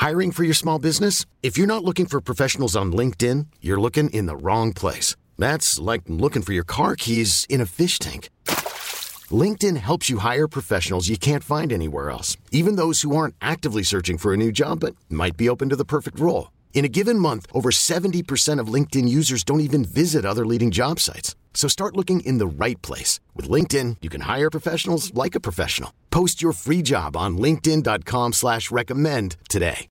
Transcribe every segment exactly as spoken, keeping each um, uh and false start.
Hiring for your small business? If you're not looking for professionals on LinkedIn, you're looking in the wrong place. That's like looking for your car keys in a fish tank. LinkedIn helps you hire professionals you can't find anywhere else, even those who aren't actively searching for a new job but might be open to the perfect role. In a given month, over seventy percent of LinkedIn users don't even visit other leading job sites. So start looking in the right place. With LinkedIn, you can hire professionals like a professional. Post your free job on linkedin dot com slash recommend today.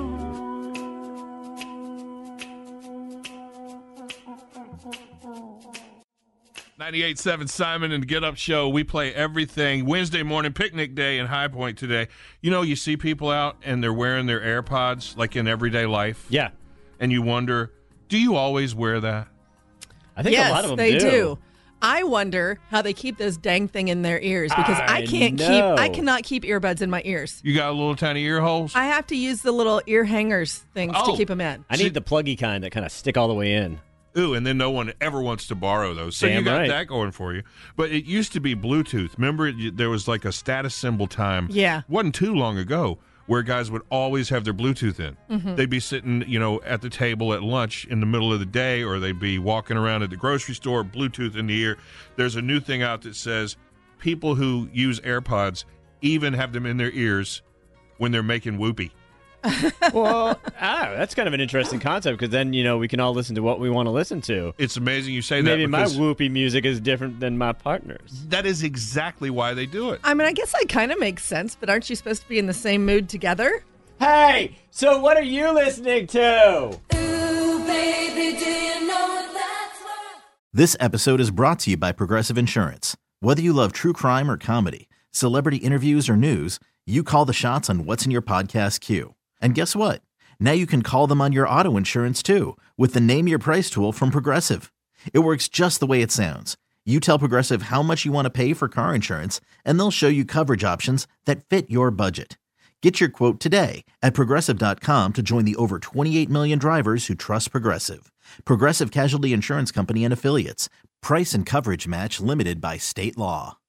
ninety-eight point seven Simon and Get Up Show. We play everything. Wednesday morning, picnic day in High Point today. You know, you see people out and they're wearing their AirPods like in everyday life. Yeah. And you wonder, do you always wear that? I think yes, a lot of them they do. do. I wonder how they keep this dang thing in their ears because I, I can't know. keep I cannot keep earbuds in my ears. You got little tiny ear holes? I have to use the little ear hangers things Oh. to keep them in. I need the pluggy kind that kind of stick all the way in. Ooh, and then no one ever wants to borrow those. So Damn you got right. that going for you. But it used to be Bluetooth. Remember, it, there was like a status symbol time. Yeah. Wasn't too long ago where guys would always have their Bluetooth in. Mm-hmm. They'd be sitting, you know, at the table at lunch in the middle of the day, or they'd be walking around at the grocery store, Bluetooth in the ear. There's a new thing out that says people who use AirPods even have them in their ears when they're making whoopee. Well, ah, that's kind of an interesting concept because then, you know, we can all listen to what we want to listen to. It's amazing you say Maybe that. my because whoopee music is different than my partner's. that is exactly why they do it. I mean, I guess that kind of makes sense, but aren't you supposed to be in the same mood together? Hey, so what are you listening to? Ooh, baby, do you know that's what... This episode is brought to you by Progressive Insurance. Whether you love true crime or comedy, celebrity interviews or news, you call the shots on what's in your podcast queue. And guess what? Now you can call them on your auto insurance too with the Name Your Price tool from Progressive. It works just the way it sounds. You tell Progressive how much you want to pay for car insurance, and they'll show you coverage options that fit your budget. Get your quote today at Progressive dot com to join the over twenty-eight million drivers who trust Progressive. Progressive Casualty Insurance Company and Affiliates. Price and coverage match limited by state law.